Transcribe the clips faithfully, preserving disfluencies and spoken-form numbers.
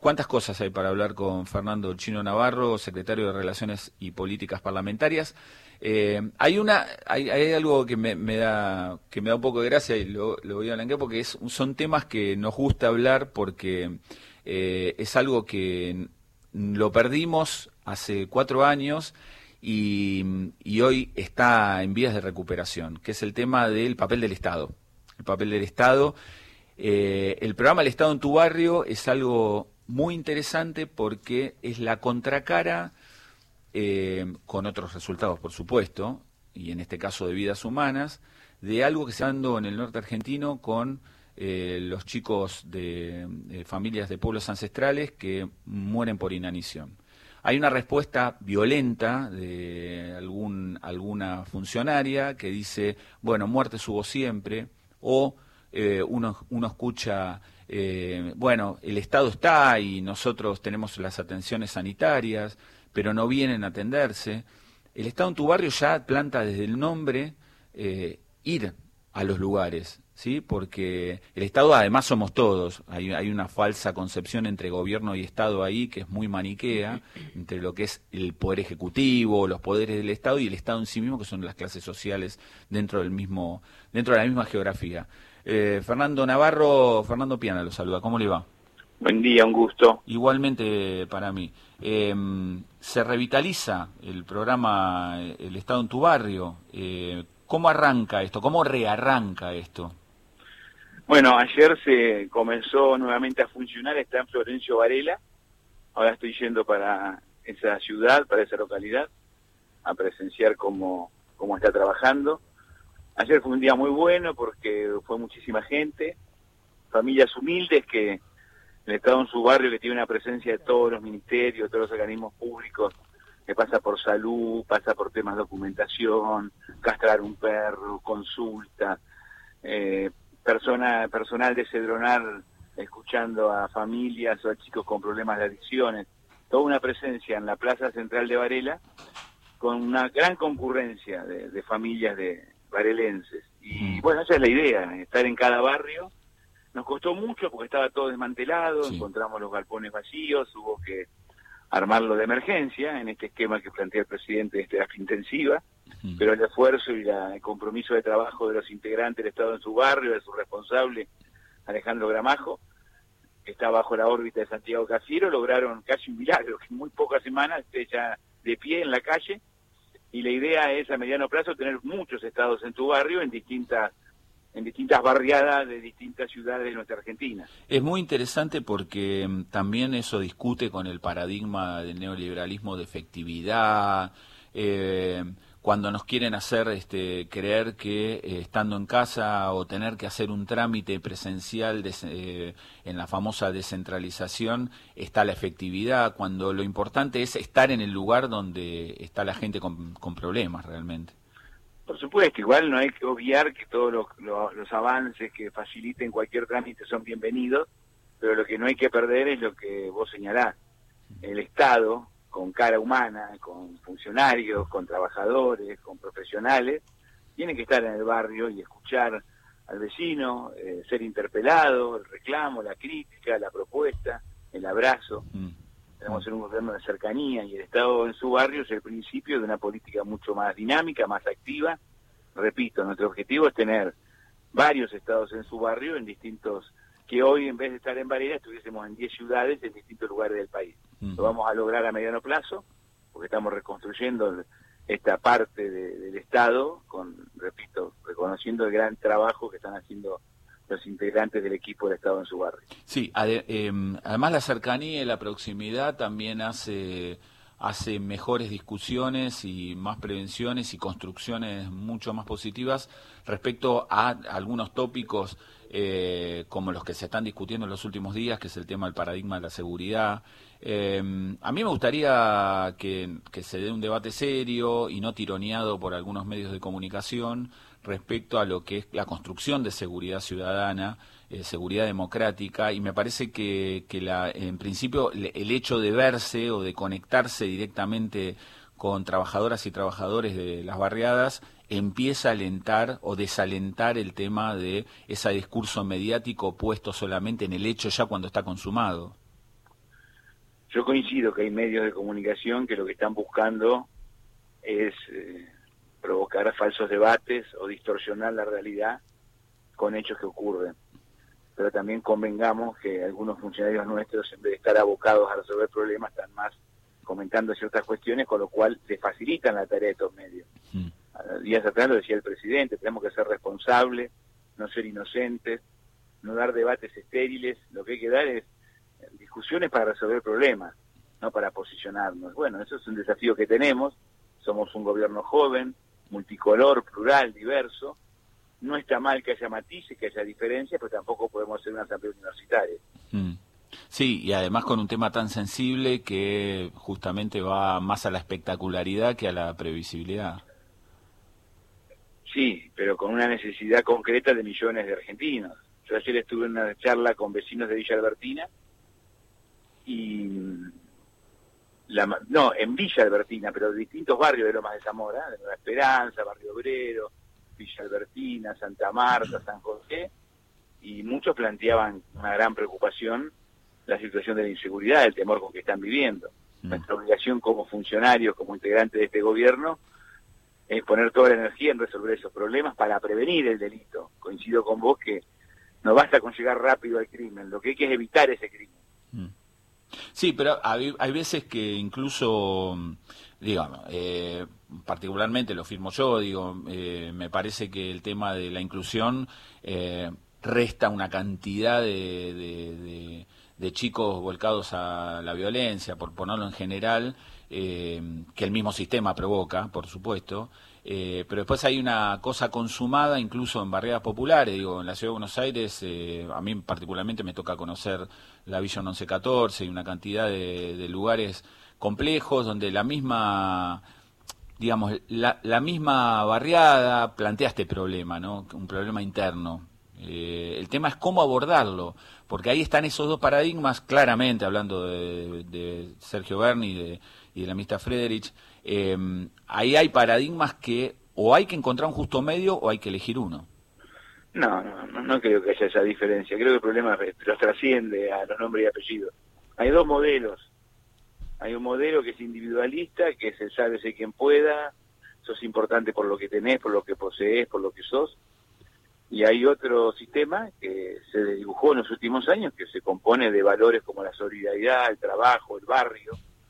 cuántas cosas hay para hablar con Fernando Chino Navarro, secretario de Relaciones y Políticas Parlamentarias. Eh, hay una, hay, hay algo que me, me da, que me da un poco de gracia y lo, lo voy a blanquear porque es, son temas que nos gusta hablar porque eh, es algo que lo perdimos hace cuatro años y, y hoy está en vías de recuperación, que es el tema del papel del Estado. El papel del Estado. Eh, el programa El Estado en tu Barrio es algo muy interesante porque es la contracara, eh, con otros resultados, por supuesto, y en este caso de vidas humanas, de algo que se está dando en el norte argentino con eh, los chicos de, de familias de pueblos ancestrales que mueren por inanición. Hay una respuesta violenta de algún, alguna funcionaria que dice, bueno, muerte subo siempre, o eh, uno, uno escucha, eh, bueno, el Estado está y nosotros tenemos las atenciones sanitarias, pero no vienen a atenderse. El Estado en tu Barrio ya planta desde el nombre eh, ir a los lugares, ¿sí? Porque el Estado además somos todos. Hay, hay una falsa concepción entre gobierno y Estado ahí que es muy maniquea, entre lo que es el poder ejecutivo, los poderes del Estado y el Estado en sí mismo, que son las clases sociales dentro del mismo, dentro de la misma geografía. Eh, Fernando Navarro, Fernando Piana lo saluda. ¿Cómo le va? Buen día, un gusto. Igualmente para mí. Eh, se revitaliza el programa El Estado en tu Barrio. Eh, ¿Cómo arranca esto? ¿Cómo rearranca esto? Bueno, ayer se comenzó nuevamente a funcionar, está en Florencio Varela. Ahora estoy yendo para esa ciudad, para esa localidad, a presenciar cómo, cómo está trabajando. Ayer fue un día muy bueno porque fue muchísima gente, familias humildes que el Estado en su Barrio, que tiene una presencia de todos los ministerios, todos los organismos públicos, que pasa por salud, pasa por temas de documentación, castrar un perro, consulta, eh, persona, personal de Cedronar escuchando a familias o a chicos con problemas de adicciones, toda una presencia en la Plaza Central de Varela, con una gran concurrencia de, de familias de varelenses. Y bueno, esa es la idea, estar en cada barrio. Nos costó mucho porque estaba todo desmantelado, sí. Encontramos los galpones vacíos, hubo que armarlo de emergencia en este esquema que plantea el presidente de terapia intensiva, uh-huh. Pero el esfuerzo y la, el compromiso de trabajo de los integrantes del Estado en su Barrio, de su responsable, Alejandro Gramajo, que está bajo la órbita de Santiago Cafiero, lograron casi un milagro, que en muy pocas semanas esté ya de pie en la calle, y la idea es a mediano plazo tener muchos estados en tu barrio en distintas en distintas barriadas de distintas ciudades de nuestra Argentina. Es muy interesante porque también eso discute con el paradigma del neoliberalismo de efectividad, eh, cuando nos quieren hacer este, creer que eh, estando en casa o tener que hacer un trámite presencial de, eh, en la famosa descentralización está la efectividad, cuando lo importante es estar en el lugar donde está la gente con, con problemas realmente. Por supuesto, igual no hay que obviar que todos los, los, los avances que faciliten cualquier trámite son bienvenidos, pero lo que no hay que perder es lo que vos señalás. El Estado, con cara humana, con funcionarios, con trabajadores, con profesionales, tiene que estar en el barrio y escuchar al vecino, eh, ser interpelado, el reclamo, la crítica, la propuesta, el abrazo. Mm. Tenemos que ser un gobierno de cercanía y el Estado en su barrio es el principio de una política mucho más dinámica, más activa. Repito, nuestro objetivo es tener varios estados en su barrio, en distintos, que hoy en vez de estar en Varela estuviésemos en diez ciudades en distintos lugares del país. Uh-huh. Lo vamos a lograr a mediano plazo, porque estamos reconstruyendo esta parte de, del Estado, con, repito, reconociendo el gran trabajo que están haciendo los integrantes del equipo del Estado en su barrio. Sí, ade eh, además la cercanía y la proximidad también hace, hace mejores discusiones y más prevenciones y construcciones mucho más positivas respecto a algunos tópicos eh, como los que se están discutiendo en los últimos días, que es el tema del paradigma de la seguridad. Eh, a mí me gustaría que, que se dé un debate serio y no tironeado por algunos medios de comunicación respecto a lo que es la construcción de seguridad ciudadana, eh, seguridad democrática, y me parece que, que la, en principio el hecho de verse o de conectarse directamente con trabajadoras y trabajadores de las barriadas empieza a alentar o desalentar el tema de ese discurso mediático puesto solamente en el hecho ya cuando está consumado. Yo coincido que hay medios de comunicación que lo que están buscando es eh, provocar falsos debates o distorsionar la realidad con hechos que ocurren. Pero también convengamos que algunos funcionarios nuestros, en vez de estar abocados a resolver problemas, están más comentando ciertas cuestiones, con lo cual les facilitan la tarea de estos medios. Mm. Días atrás lo decía el presidente, tenemos que ser responsables, no ser inocentes, no dar debates estériles, lo que hay que dar es discusiones para resolver problemas, no para posicionarnos. Bueno, eso es un desafío que tenemos, somos un gobierno joven, multicolor, plural, diverso, no está mal que haya matices, que haya diferencias, pero tampoco podemos ser una asamblea universitaria. Mm. Sí, y además con un tema tan sensible que justamente va más a la espectacularidad que a la previsibilidad. Sí, pero con una necesidad concreta de millones de argentinos. Yo ayer estuve en una charla con vecinos de Villa Albertina y la, no, en Villa Albertina, pero de distintos barrios de Lomas de Zamora, de Nueva Esperanza, Barrio Obrero, Villa Albertina, Santa Marta, San José, y muchos planteaban una gran preocupación la situación de la inseguridad, el temor con que están viviendo. Mm. Nuestra obligación como funcionarios, como integrantes de este gobierno, es poner toda la energía en resolver esos problemas para prevenir el delito. Coincido con vos que no basta con llegar rápido al crimen, lo que hay que es evitar ese crimen. Mm. Sí, pero hay, hay veces que incluso, digamos, eh, particularmente lo firmo yo, digo, eh, me parece que el tema de la inclusión eh, resta una cantidad de, de, de, de chicos volcados a la violencia, por ponerlo en general, eh, que el mismo sistema provoca, por supuesto. Eh, pero después hay una cosa consumada incluso en barriadas populares, digo, en la Ciudad de Buenos Aires, eh, a mí particularmente me toca conocer la Villa once catorce y una cantidad de, de lugares complejos donde la misma, digamos, la, la misma barriada plantea este problema, ¿no? Un problema interno. Eh, el tema es cómo abordarlo, porque ahí están esos dos paradigmas, claramente, hablando de, de Sergio Berni y de, y de la ministra Friedrich. Eh, ahí hay paradigmas que o hay que encontrar un justo medio o hay que elegir uno. No, no, no, no creo que haya esa diferencia. Creo que el problema los trasciende a los nombres y apellidos. Hay dos modelos. Hay un modelo que es individualista, que es el sálvese quien pueda, sos importante por lo que tenés, por lo que poseés, por lo que sos. Y hay otro sistema que se dibujó en los últimos años, que se compone de valores como la solidaridad, el trabajo, el barrio,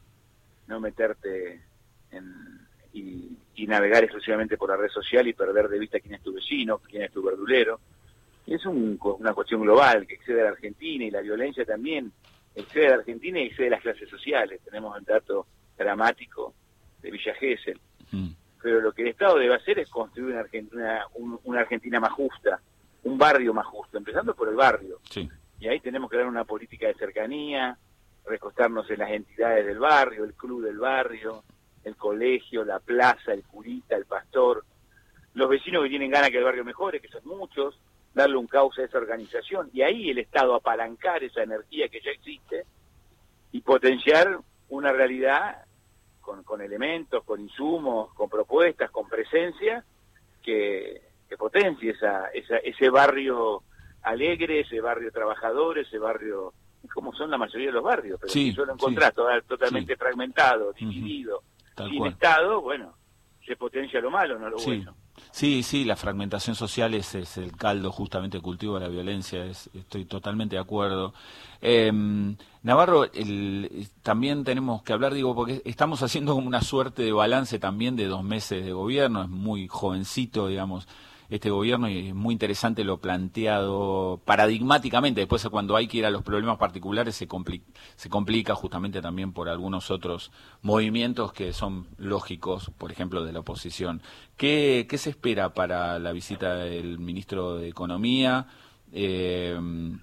no meterte en, y, y navegar exclusivamente por la red social y perder de vista quién es tu vecino, quién es tu verdulero. Y es un, una cuestión global que excede a la Argentina, y la violencia también excede a la Argentina y excede a las clases sociales. Tenemos el dato dramático de Villa Gesell. Mm. Pero lo que el Estado debe hacer es construir una Argentina, un, una Argentina más justa, un barrio más justo, empezando por el barrio. Sí. Y ahí tenemos que dar una política de cercanía, recostarnos en las entidades del barrio, el club del barrio, el colegio, la plaza, el curita, el pastor, los vecinos que tienen ganas que el barrio mejore, que son muchos, darle un cauce a esa organización, y ahí el Estado apalancar esa energía que ya existe y potenciar una realidad con, con elementos, con insumos, con propuestas, con presencia, que, que potencie esa, esa, ese barrio alegre, ese barrio trabajador, ese barrio como son la mayoría de los barrios, pero sí, si yo lo encontrás sí, toda, totalmente sí. fragmentado, dividido, Tal sin cual. Estado, bueno, se potencia lo malo, no lo sí. bueno. Sí, sí, la fragmentación social es, es el caldo justamente cultivo de la violencia, es, estoy totalmente de acuerdo. Eh, Navarro, el, también tenemos que hablar, digo, porque estamos haciendo como una suerte de balance también de dos meses de gobierno, es muy jovencito, digamos, este gobierno, y es muy interesante lo planteado paradigmáticamente. Después, cuando hay que ir a los problemas particulares, se complica, se complica justamente también por algunos otros movimientos que son lógicos, por ejemplo, de la oposición. ¿Qué, qué se espera para la visita del ministro de Economía? Eh,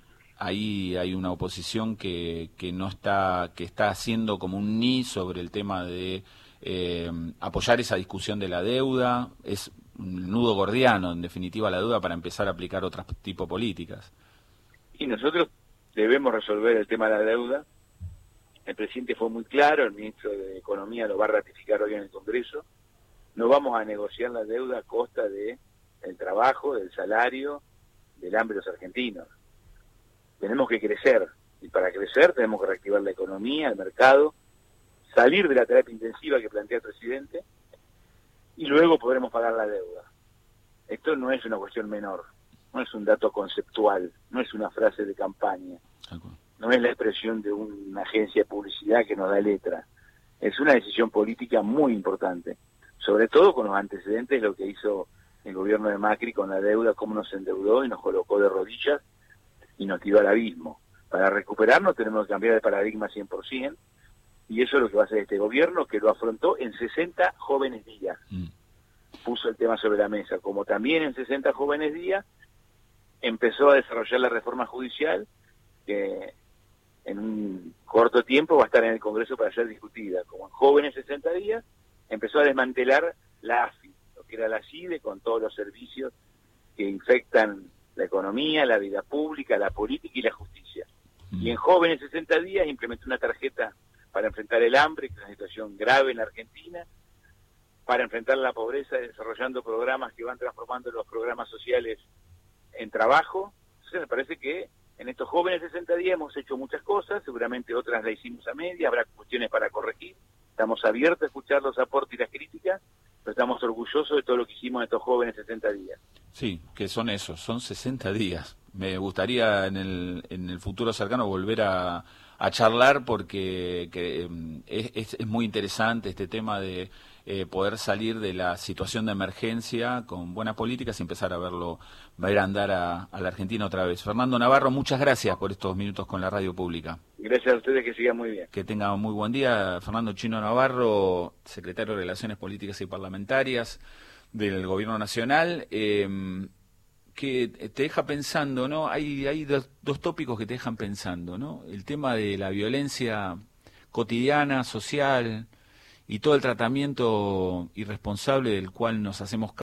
ahí hay una oposición que, que no está, que está haciendo como un ni sobre el tema de eh, apoyar esa discusión de la deuda. Es un nudo gordiano, en definitiva, la deuda para empezar a aplicar otro tipo de políticas. Y nosotros debemos resolver el tema de la deuda. El presidente fue muy claro, el ministro de Economía lo va a ratificar hoy en el Congreso. No vamos a negociar la deuda a costa de el trabajo, del salario, del hambre de los argentinos. Tenemos que crecer, Y para crecer tenemos que reactivar la economía, el mercado, salir de la terapia intensiva que plantea el presidente, y luego podremos pagar la deuda. Esto no es una cuestión menor, no es un dato conceptual, no es una frase de campaña, no es la expresión de una agencia de publicidad que nos da letra. Es una decisión política muy importante, sobre todo con los antecedentes de lo que hizo el gobierno de Macri con la deuda, cómo nos endeudó y nos colocó de rodillas y nos tiró al abismo. Para recuperarnos tenemos que cambiar de paradigma cien por ciento, y eso es lo que va a hacer este gobierno, que lo afrontó en sesenta jóvenes días. Mm. Puso el tema sobre la mesa, como también en sesenta jóvenes días empezó a desarrollar la reforma judicial, que en un corto tiempo va a estar en el Congreso para ser discutida. Como en jóvenes sesenta días, empezó a desmantelar la A F I, lo que era la CIDE, con todos los servicios que infectan la economía, la vida pública, la política y la justicia. Mm. Y en jóvenes sesenta días implementó una tarjeta para enfrentar el hambre, que es una situación grave en la Argentina, para enfrentar la pobreza, desarrollando programas que van transformando los programas sociales en trabajo. Entonces me parece que en estos jóvenes sesenta días hemos hecho muchas cosas, seguramente otras las hicimos a media, habrá cuestiones para corregir, estamos abiertos a escuchar los aportes y las críticas, pero estamos orgullosos de todo lo que hicimos en estos jóvenes sesenta días. Sí, que son esos, son sesenta días. Me gustaría en el, en el futuro cercano volver a, a charlar porque que, es, es, es muy interesante este tema de eh, poder salir de la situación de emergencia con buenas políticas y empezar a verlo, ver andar a, a la Argentina otra vez. Fernando Navarro, muchas gracias por estos minutos con la radio pública. Gracias a ustedes, que sigan muy bien. Que tengan muy buen día. Fernando Chino Navarro, secretario de Relaciones Políticas y Parlamentarias del Gobierno Nacional, eh, que te deja pensando, ¿no? Hay, hay dos, dos tópicos que te dejan pensando, ¿no? El tema de la violencia cotidiana, social, y todo el tratamiento irresponsable del cual nos hacemos